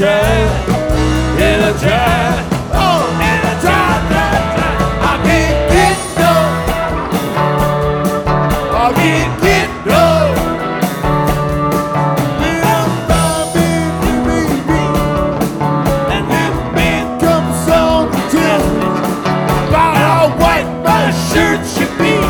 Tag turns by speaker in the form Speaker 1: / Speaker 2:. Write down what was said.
Speaker 1: try, it'll try. Oh, it'll try. I can't get no. I can't get no. And this man comes on to while I wipe my shirt should be.